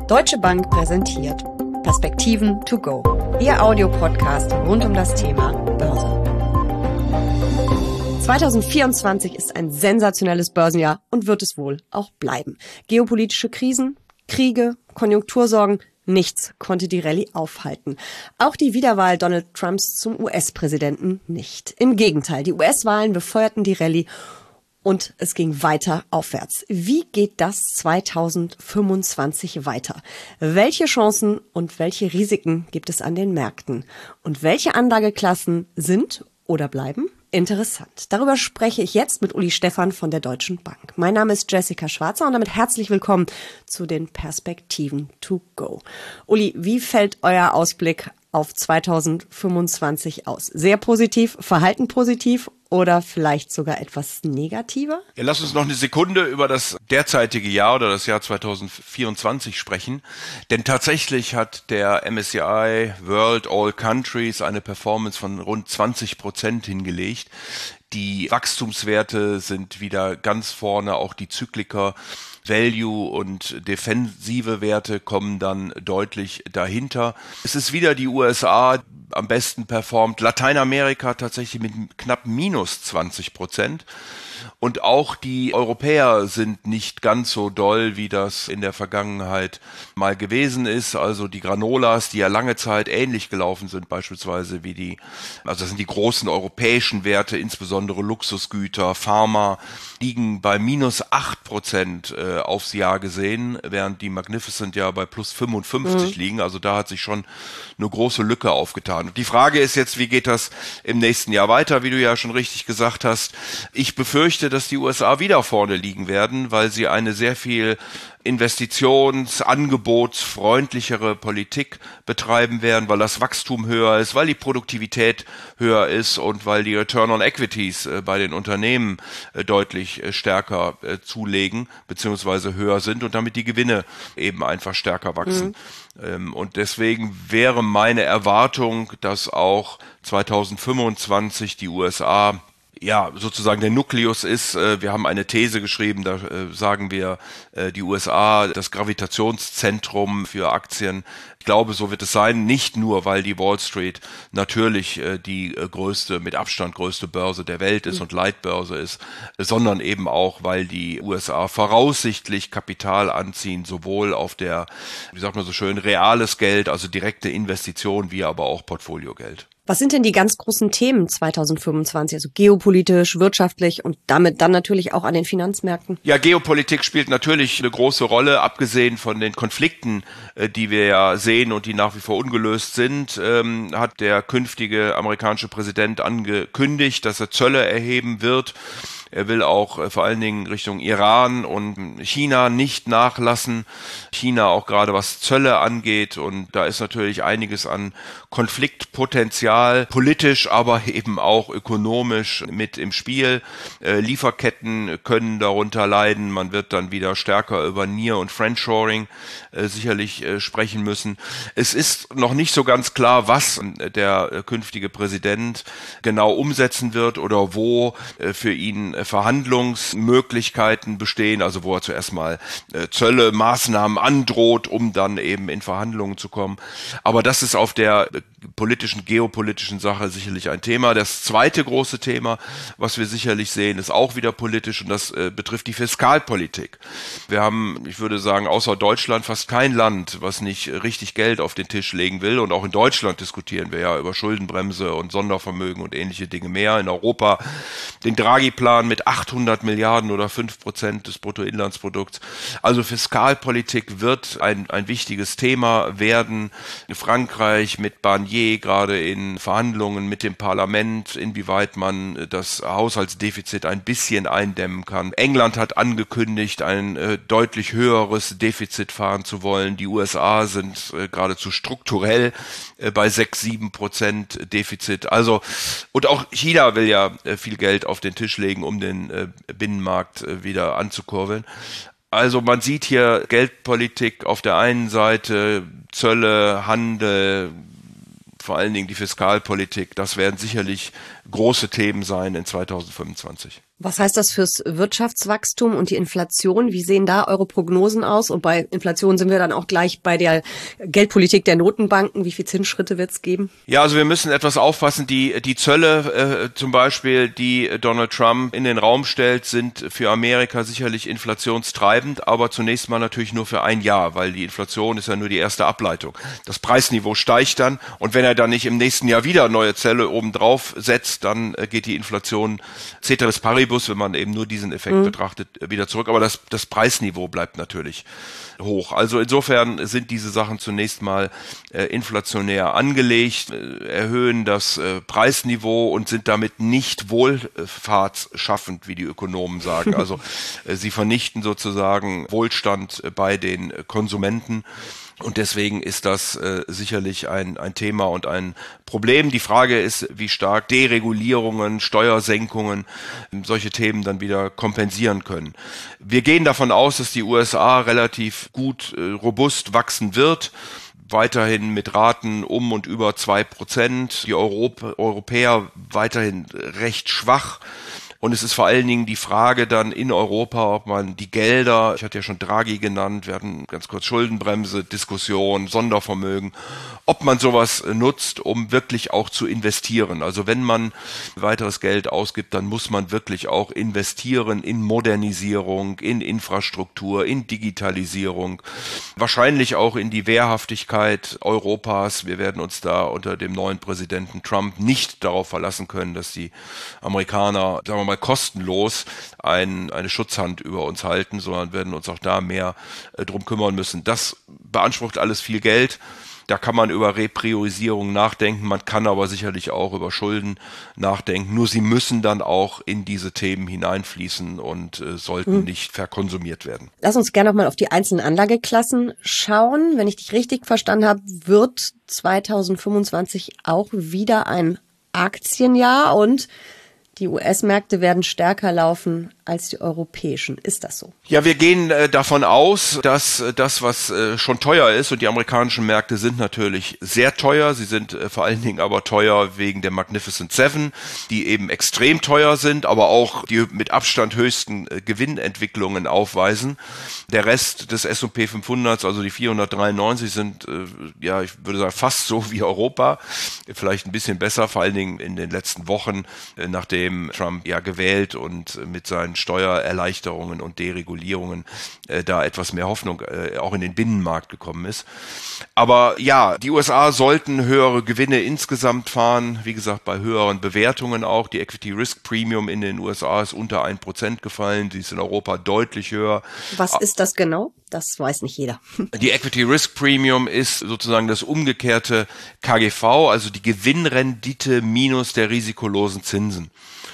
Deutsche Bank präsentiert Perspektiven to go, Ihr Audiopodcast rund um das Thema Börse. 2024 ist ein sensationelles Börsenjahr und wird es wohl auch bleiben. Geopolitische Krisen, Kriege, Konjunktursorgen, nichts konnte die Rallye aufhalten. Auch die Wiederwahl Donald Trumps zum US-Präsidenten nicht. Im Gegenteil, die US-Wahlen befeuerten die Rallye und es ging weiter aufwärts. Wie geht das 2025 weiter? Welche Chancen und welche Risiken gibt es an den Märkten? Und welche Anlageklassen sind oder bleiben interessant? Darüber spreche ich jetzt mit Uli Stephan von der Deutschen Bank. Mein Name ist Jessica Schwarzer und damit herzlich willkommen zu den Perspektiven to go. Uli, wie fällt euer Ausblick auf 2025 aus? Sehr positiv, verhalten positiv oder vielleicht sogar etwas negativer? Ja, lass uns noch eine Sekunde über das derzeitige Jahr oder das Jahr 2024 sprechen. Denn tatsächlich hat der MSCI World All Countries eine Performance von rund 20% hingelegt. Die Wachstumswerte sind wieder ganz vorne, auch die Zyklika. Value und defensive Werte kommen dann deutlich dahinter. Es ist wieder die USA am besten performt, Lateinamerika tatsächlich mit knapp minus 20%. Und auch die Europäer sind nicht ganz so doll, wie das in der Vergangenheit mal gewesen ist. Also die Granolas, die ja lange Zeit ähnlich gelaufen sind, beispielsweise also das sind die großen europäischen Werte, insbesondere Luxusgüter, Pharma, liegen bei minus 8% aufs Jahr gesehen, während die Magnificent ja bei plus 55 liegen. Also da hat sich schon eine große Lücke aufgetan. Und die Frage ist jetzt, wie geht das im nächsten Jahr weiter, wie du ja schon richtig gesagt hast. Ich befürchte, dass die USA wieder vorne liegen werden, weil sie eine sehr viel angebotsfreundlichere Politik betreiben werden, weil das Wachstum höher ist, weil die Produktivität höher ist und weil die Return on Equities bei den Unternehmen deutlich stärker zulegen bzw. höher sind und damit die Gewinne eben einfach stärker wachsen. Und deswegen wäre meine Erwartung, dass auch 2025 die USA sozusagen der Nukleus ist. Wir haben eine These geschrieben, da sagen wir, die USA, das Gravitationszentrum für Aktien. Ich glaube, so wird es sein, nicht nur, weil die Wall Street natürlich die mit Abstand größte Börse der Welt ist und Leitbörse ist, sondern eben auch, weil die USA voraussichtlich Kapital anziehen, sowohl auf der, wie sagt man so schön, reales Geld, also direkte Investitionen, wie aber auch Portfoliogeld. Was sind denn die ganz großen Themen 2025, also geopolitisch, wirtschaftlich und damit dann natürlich auch an den Finanzmärkten? Ja, Geopolitik spielt natürlich eine große Rolle, abgesehen von den Konflikten, die wir ja sehen und die nach wie vor ungelöst sind, hat der künftige amerikanische Präsident angekündigt, dass er Zölle erheben wird. Er will auch vor allen Dingen Richtung Iran und China nicht nachlassen. China auch gerade was Zölle angeht, und da ist natürlich einiges an Konfliktpotenzial, politisch, aber eben auch ökonomisch mit im Spiel. Lieferketten können darunter leiden. Man wird dann wieder stärker über Near- und Friendshoring sicherlich sprechen müssen. Es ist noch nicht so ganz klar, was der künftige Präsident genau umsetzen wird oder wo für ihn Verhandlungsmöglichkeiten bestehen, also wo er zuerst mal Zölle, Maßnahmen androht, um dann eben in Verhandlungen zu kommen. Aber das ist auf der geopolitischen Sache sicherlich ein Thema. Das zweite große Thema, was wir sicherlich sehen, ist auch wieder politisch, und das betrifft die Fiskalpolitik. Wir haben, ich würde sagen, außer Deutschland fast kein Land, was nicht richtig Geld auf den Tisch legen will, und auch in Deutschland diskutieren wir ja über Schuldenbremse und Sondervermögen und ähnliche Dinge mehr. In Europa den Draghi-Plan mit 800 Milliarden oder 5% des Bruttoinlandsprodukts. Also Fiskalpolitik wird ein wichtiges Thema werden. Frankreich mit Barnier gerade in Verhandlungen mit dem Parlament, inwieweit man das Haushaltsdefizit ein bisschen eindämmen kann. England hat angekündigt, ein deutlich höheres Defizit fahren zu wollen. Die USA sind geradezu strukturell bei 6-7% Defizit. Also, und auch China will ja viel Geld auf den Tisch legen, um den Binnenmarkt wieder anzukurbeln. Also man sieht hier Geldpolitik auf der einen Seite, Zölle, Handel, vor allen Dingen die Fiskalpolitik, das werden sicherlich große Themen sein in 2025. Was heißt das fürs Wirtschaftswachstum und die Inflation? Wie sehen da eure Prognosen aus? Und bei Inflation sind wir dann auch gleich bei der Geldpolitik der Notenbanken. Wie viele Zinsschritte wird es geben? Ja, also wir müssen etwas aufpassen. Die Zölle zum Beispiel, die Donald Trump in den Raum stellt, sind für Amerika sicherlich inflationstreibend, aber zunächst mal natürlich nur für ein Jahr, weil die Inflation ist ja nur die erste Ableitung. Das Preisniveau steigt dann und wenn er dann nicht im nächsten Jahr wieder neue Zölle obendrauf setzt, dann geht die Inflation ceteris paribus, wenn man eben nur diesen Effekt betrachtet, wieder zurück. Aber das Preisniveau bleibt natürlich hoch. Also insofern sind diese Sachen zunächst mal inflationär angelegt, erhöhen das Preisniveau und sind damit nicht wohlfahrtsschaffend, wie die Ökonomen sagen. Also sie vernichten sozusagen Wohlstand bei den Konsumenten. Und deswegen ist das sicherlich ein Thema und ein Problem. Die Frage ist, wie stark Deregulierungen, Steuersenkungen solche Themen dann wieder kompensieren können. Wir gehen davon aus, dass die USA relativ gut, robust wachsen wird. Weiterhin mit Raten um und über 2%. Die Europäer weiterhin recht schwach. Und es ist vor allen Dingen die Frage dann in Europa, ob man die Gelder, ich hatte ja schon Draghi genannt, wir hatten ganz kurz Schuldenbremse, Diskussion, Sondervermögen, ob man sowas nutzt, um wirklich auch zu investieren. Also wenn man weiteres Geld ausgibt, dann muss man wirklich auch investieren in Modernisierung, in Infrastruktur, in Digitalisierung, wahrscheinlich auch in die Wehrhaftigkeit Europas. Wir werden uns da unter dem neuen Präsidenten Trump nicht darauf verlassen können, dass die Amerikaner, sagen wir mal, kostenlos eine Schutzhand über uns halten, sondern werden uns auch da mehr drum kümmern müssen. Das beansprucht alles viel Geld. Da kann man über Repriorisierung nachdenken, man kann aber sicherlich auch über Schulden nachdenken. Nur sie müssen dann auch in diese Themen hineinfließen und sollten nicht verkonsumiert werden. Lass uns gerne nochmal auf die einzelnen Anlageklassen schauen. Wenn ich dich richtig verstanden habe, wird 2025 auch wieder ein Aktienjahr und die US-Märkte werden stärker laufen als die europäischen. Ist das so? Ja, wir gehen davon aus, dass das, was schon teuer ist, und die amerikanischen Märkte sind natürlich sehr teuer, sie sind vor allen Dingen aber teuer wegen der Magnificent Seven, die eben extrem teuer sind, aber auch die mit Abstand höchsten Gewinnentwicklungen aufweisen. Der Rest des S&P 500, also die 493, sind, ja, ich würde sagen, fast so wie Europa, vielleicht ein bisschen besser, vor allen Dingen in den letzten Wochen, nachdem Trump ja gewählt und mit seinen Steuererleichterungen und Deregulierungen da etwas mehr Hoffnung auch in den Binnenmarkt gekommen ist. Aber ja, die USA sollten höhere Gewinne insgesamt fahren, wie gesagt, bei höheren Bewertungen auch. Die Equity Risk Premium in den USA ist unter 1% gefallen, die ist in Europa deutlich höher. Was ist das genau? Das weiß nicht jeder. Die Equity Risk Premium ist sozusagen das umgekehrte KGV, also die Gewinnrendite minus der risikolosen Zinsen.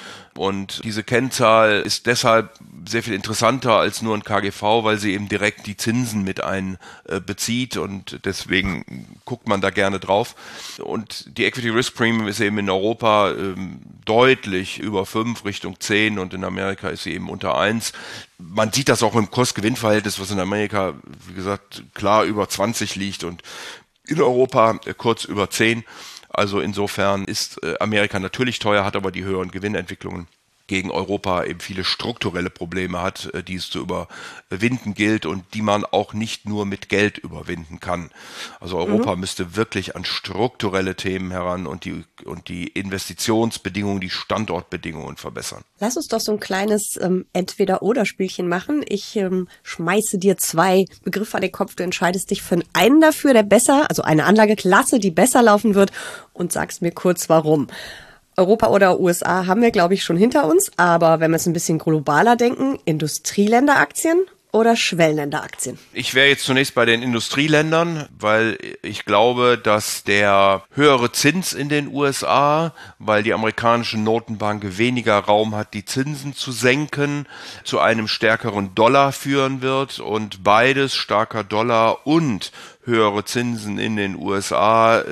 Und diese Kennzahl ist deshalb sehr viel interessanter als nur ein KGV, weil sie eben direkt die Zinsen mit einbezieht und deswegen guckt man da gerne drauf. Und die Equity Risk Premium ist eben in Europa deutlich über 5 Richtung 10 und in Amerika ist sie eben unter 1. Man sieht das auch im Kurs-Gewinn-Verhältnis, was in Amerika, wie gesagt, klar über 20 liegt und in Europa kurz über 10. Also insofern ist Amerika natürlich teuer, hat aber die höheren Gewinnentwicklungen gegen Europa eben viele strukturelle Probleme hat, die es zu überwinden gilt und die man auch nicht nur mit Geld überwinden kann. Also Europa müsste wirklich an strukturelle Themen heran und die Investitionsbedingungen, die Standortbedingungen verbessern. Lass uns doch so ein kleines Entweder-oder-Spielchen machen. Ich schmeiße dir 2 Begriffe an den Kopf. Du entscheidest dich für einen dafür, der besser, also eine Anlageklasse, die besser laufen wird und sagst mir kurz, warum. Europa oder USA haben wir, glaube ich, schon hinter uns. Aber wenn wir es ein bisschen globaler denken, Industrieländeraktien oder Schwellenländeraktien? Ich wäre jetzt zunächst bei den Industrieländern, weil ich glaube, dass der höhere Zins in den USA, weil die amerikanische Notenbank weniger Raum hat, die Zinsen zu senken, zu einem stärkeren Dollar führen wird und beides, starker Dollar und höhere Zinsen in den USA,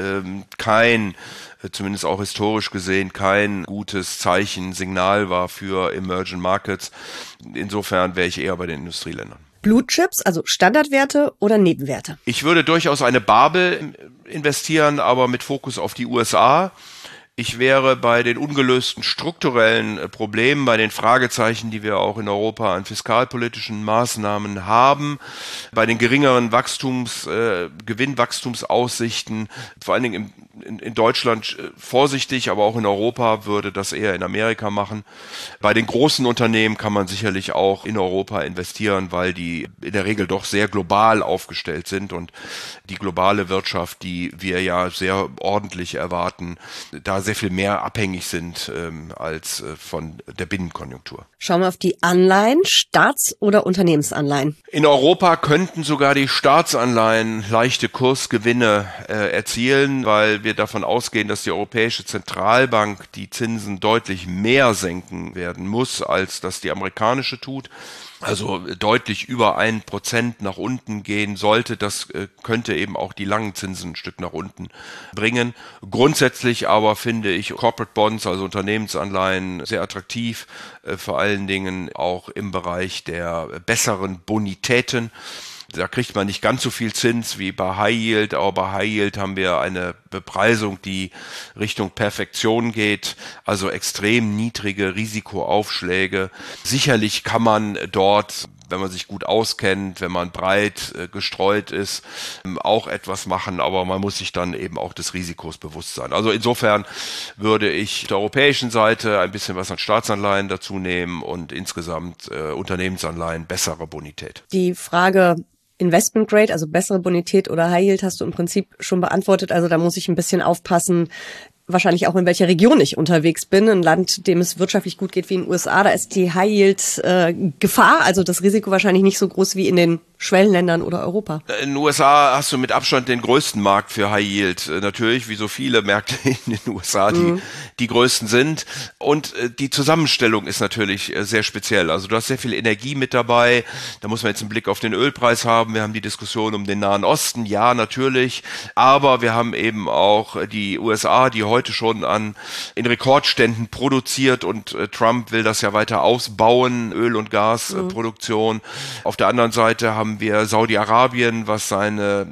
zumindest auch historisch gesehen, kein gutes Zeichen, Signal war für Emerging Markets. Insofern wäre ich eher bei den Industrieländern. Blue Chips, also Standardwerte oder Nebenwerte? Ich würde durchaus eine Barbel investieren, aber mit Fokus auf die USA. Ich wäre bei den ungelösten strukturellen Problemen, bei den Fragezeichen, die wir auch in Europa an fiskalpolitischen Maßnahmen haben, bei den geringeren Gewinnwachstumsaussichten, vor allen Dingen in Deutschland vorsichtig, aber auch in Europa würde das eher in Amerika machen. Bei den großen Unternehmen kann man sicherlich auch in Europa investieren, weil die in der Regel doch sehr global aufgestellt sind und die globale Wirtschaft, die wir ja sehr ordentlich erwarten, da sehr viel mehr abhängig sind als von der Binnenkonjunktur. Schauen wir auf die Anleihen, Staats- oder Unternehmensanleihen. In Europa könnten sogar die Staatsanleihen leichte Kursgewinne erzielen, weil wir davon ausgehen, dass die Europäische Zentralbank die Zinsen deutlich mehr senken werden muss, als das die amerikanische tut. Also deutlich über 1% nach unten gehen sollte. Das könnte eben auch die langen Zinsen ein Stück nach unten bringen. Grundsätzlich aber finde ich Corporate Bonds, also Unternehmensanleihen, sehr attraktiv, vor allen Dingen auch im Bereich der besseren Bonitäten. Da kriegt man nicht ganz so viel Zins wie bei High Yield, aber bei High Yield haben wir eine Bepreisung, die Richtung Perfektion geht, also extrem niedrige Risikoaufschläge. Sicherlich kann man dort, wenn man sich gut auskennt, wenn man breit gestreut ist, auch etwas machen, aber man muss sich dann eben auch des Risikos bewusst sein. Also insofern würde ich auf der europäischen Seite ein bisschen was an Staatsanleihen dazu nehmen und insgesamt Unternehmensanleihen bessere Bonität. Die Frage Investment Grade, also bessere Bonität oder High Yield, hast du im Prinzip schon beantwortet. Also da muss ich ein bisschen aufpassen, wahrscheinlich auch in welcher Region ich unterwegs bin. Ein Land, dem es wirtschaftlich gut geht wie in den USA, da ist die High Yield Gefahr, also das Risiko wahrscheinlich nicht so groß wie in den Schwellenländern oder Europa. In den USA hast du mit Abstand den größten Markt für High Yield. Natürlich, wie so viele Märkte in den USA, die größten sind. Und die Zusammenstellung ist natürlich sehr speziell. Also du hast sehr viel Energie mit dabei. Da muss man jetzt einen Blick auf den Ölpreis haben. Wir haben die Diskussion um den Nahen Osten. Ja, natürlich. Aber wir haben eben auch die USA, die heute schon in Rekordständen produziert und Trump will das ja weiter ausbauen, Öl- und Gasproduktion. Auf der anderen Seite haben wir Saudi-Arabien, was seine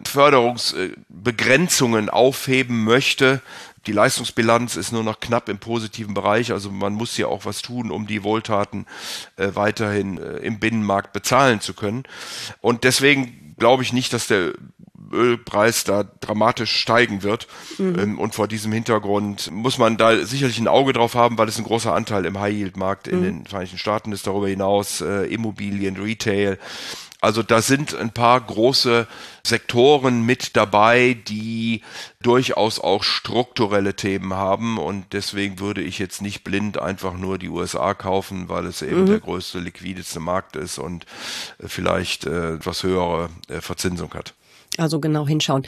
Förderungsbegrenzungen aufheben möchte. Die Leistungsbilanz ist nur noch knapp im positiven Bereich, also man muss ja auch was tun, um die Wohltaten weiterhin im Binnenmarkt bezahlen zu können. Und deswegen glaube ich nicht, dass der Ölpreis da dramatisch steigen wird. Und vor diesem Hintergrund muss man da sicherlich ein Auge drauf haben, weil es ein großer Anteil im High-Yield-Markt in den Vereinigten Staaten ist, darüber hinaus Immobilien, Retail. Also da sind ein paar große Sektoren mit dabei, die durchaus auch strukturelle Themen haben und deswegen würde ich jetzt nicht blind einfach nur die USA kaufen, weil es eben der größte, liquideste Markt ist und vielleicht etwas höhere Verzinsung hat. Also genau hinschauen.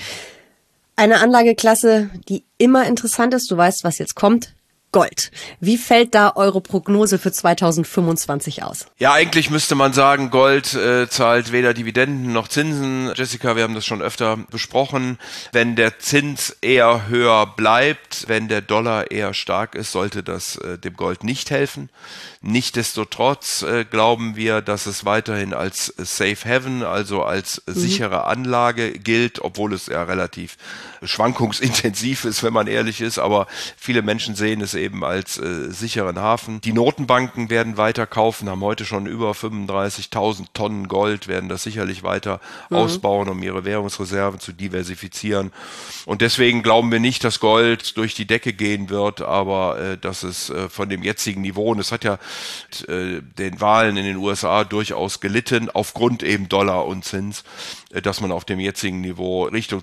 Eine Anlageklasse, die immer interessant ist, du weißt, was jetzt kommt, Gold. Wie fällt da eure Prognose für 2025 aus? Ja, eigentlich müsste man sagen, Gold zahlt weder Dividenden noch Zinsen. Jessica, wir haben das schon öfter besprochen. Wenn der Zins eher höher bleibt, wenn der Dollar eher stark ist, sollte das dem Gold nicht helfen. Nichtsdestotrotz glauben wir, dass es weiterhin als Safe Haven, also als sichere Anlage gilt, obwohl es ja relativ schwankungsintensiv ist, wenn man ehrlich ist. Aber viele Menschen sehen es eben als sicheren Hafen. Die Notenbanken werden weiter kaufen, haben heute schon über 35.000 Tonnen Gold, werden das sicherlich weiter ausbauen, um ihre Währungsreserven zu diversifizieren. Und deswegen glauben wir nicht, dass Gold durch die Decke gehen wird, aber dass es von dem jetzigen Niveau, und es hat ja den Wahlen in den USA durchaus gelitten, aufgrund eben Dollar und Zins, dass man auf dem jetzigen Niveau Richtung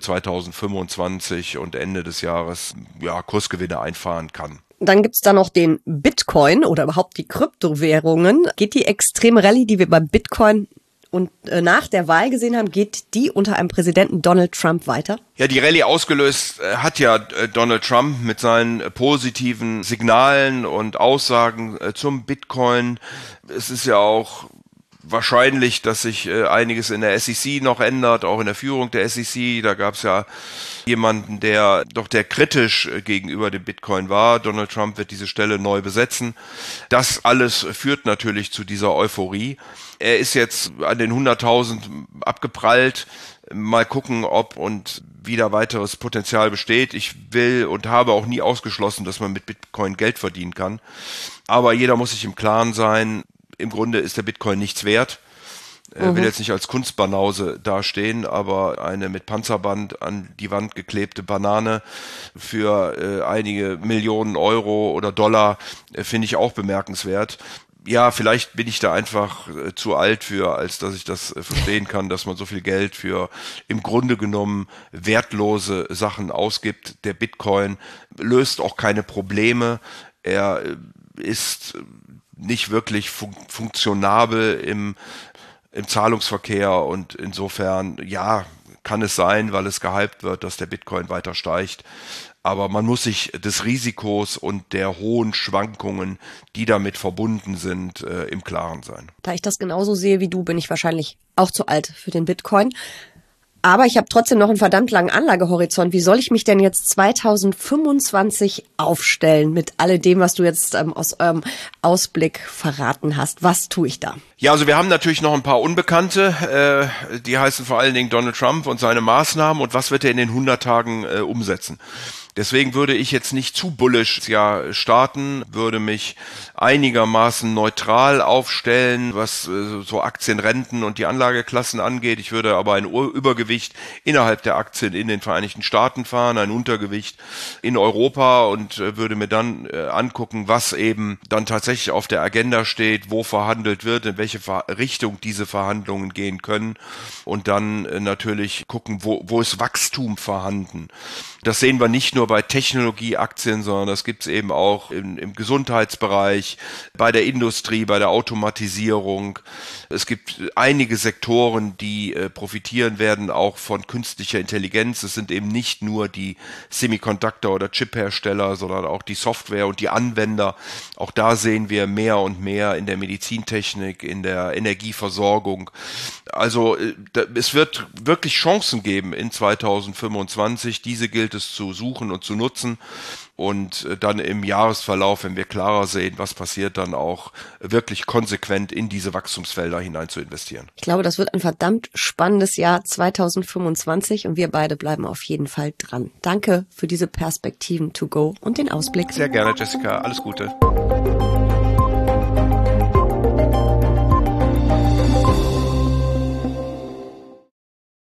2025 und Ende des Jahres Kursgewinne einfahren kann. Dann gibt's da noch den Bitcoin oder überhaupt die Kryptowährungen. Geht die extreme Rallye, die wir beim Bitcoin und nach der Wahl gesehen haben, geht die unter einem Präsidenten Donald Trump weiter? Ja, die Rallye ausgelöst hat ja Donald Trump mit seinen positiven Signalen und Aussagen zum Bitcoin. Es ist ja auch wahrscheinlich, dass sich einiges in der SEC noch ändert, auch in der Führung der SEC. Da gab es ja jemanden, der kritisch gegenüber dem Bitcoin war. Donald Trump wird diese Stelle neu besetzen. Das alles führt natürlich zu dieser Euphorie. Er ist jetzt an den 100.000 abgeprallt. Mal gucken, ob und wie da weiteres Potenzial besteht. Ich will und habe auch nie ausgeschlossen, dass man mit Bitcoin Geld verdienen kann. Aber jeder muss sich im Klaren sein, im Grunde ist der Bitcoin nichts wert. Will jetzt nicht als Kunstbanause dastehen, aber eine mit Panzerband an die Wand geklebte Banane für einige Millionen Euro oder Dollar finde ich auch bemerkenswert. Ja, vielleicht bin ich da einfach zu alt für, als dass ich das verstehen kann, dass man so viel Geld für im Grunde genommen wertlose Sachen ausgibt. Der Bitcoin löst auch keine Probleme. Er ist nicht wirklich funktionabel im Zahlungsverkehr und insofern, ja, kann es sein, weil es gehypt wird, dass der Bitcoin weiter steigt. Aber man muss sich des Risikos und der hohen Schwankungen, die damit verbunden sind, im Klaren sein. Da ich das genauso sehe wie du, bin ich wahrscheinlich auch zu alt für den Bitcoin. Aber ich habe trotzdem noch einen verdammt langen Anlagehorizont. Wie soll ich mich denn jetzt 2025 aufstellen mit alledem, was du jetzt aus eurem Ausblick verraten hast? Was tue ich da? Ja, also wir haben natürlich noch ein paar Unbekannte. Die heißen vor allen Dingen Donald Trump und seine Maßnahmen und was wird er in den 100 Tagen umsetzen. Deswegen würde ich jetzt nicht zu bullish starten, würde mich einigermaßen neutral aufstellen, was so Aktienrenten und die Anlageklassen angeht. Ich würde aber ein Übergewicht innerhalb der Aktien in den Vereinigten Staaten fahren, ein Untergewicht in Europa und würde mir dann angucken, was eben dann tatsächlich auf der Agenda steht, wo verhandelt wird, in welche Richtung diese Verhandlungen gehen können und dann natürlich gucken, wo ist Wachstum vorhanden. Das sehen wir nicht nur bei Technologieaktien, sondern das gibt's eben auch im Gesundheitsbereich, bei der Industrie, bei der Automatisierung. Es gibt einige Sektoren, die profitieren werden, auch von künstlicher Intelligenz. Es sind eben nicht nur die Semiconductor- oder Chip-Hersteller, sondern auch die Software und die Anwender. Auch da sehen wir mehr und mehr in der Medizintechnik, in der Energieversorgung. Also es wird wirklich Chancen geben in 2025. Diese gilt es zu suchen und zu nutzen und dann im Jahresverlauf, wenn wir klarer sehen, was passiert, dann auch wirklich konsequent in diese Wachstumsfelder hinein zu investieren. Ich glaube, das wird ein verdammt spannendes Jahr 2025 und wir beide bleiben auf jeden Fall dran. Danke für diese Perspektiven to go und den Ausblick. Sehr gerne, Jessica. Alles Gute.